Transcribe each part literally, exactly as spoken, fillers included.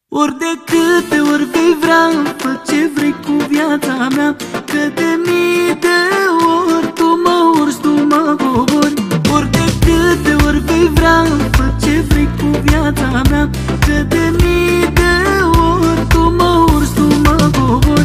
Ori de câte ori vei vrea, fă ce vrei cu viața mea, că de mii de ori tu mă urci, tu mă cobori. Ori de câte ori vei vrea, fă ce vrei cu viața mea, că de mii de ori tu mă urci, tu mă cobori.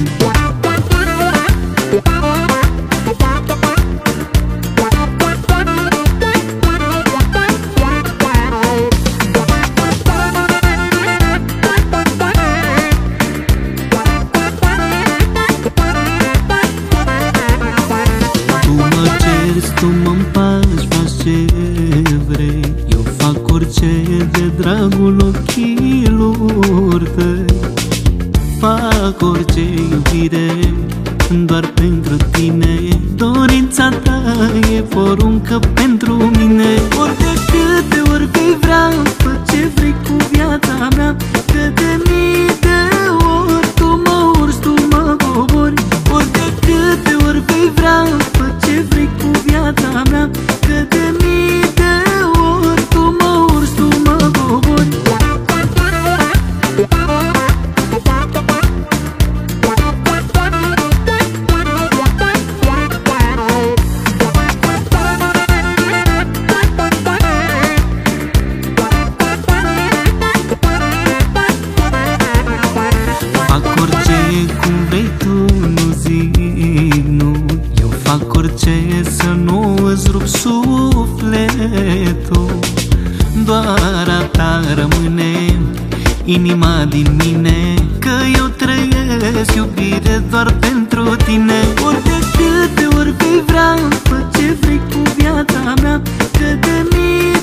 Tu mă împaci, faci ce vrei, eu fac orice de dragul ochilor tăi. Fac orice iubire doar pentru tine, dorința ta e poruncă pentru mine. Ori de câte ori vei vrea, fă ce vrei cu viața mea, că de mii de ori tu mă urci, tu mă cobori. Ori de câte ori vei vrea, fă ce vrei cu viața mea, că de mii de ori tu mă urci, tu mă cobori. Fac orice cum vrei tu, nu zic nu. Eu fac orice să nu îți rup sufletul. Doar a ta rămâne inima din mine, că eu trăiesc iubire doar pentru tine. Ori de câte ori vei vrea, fă ce vrei cu viața mea, că de mine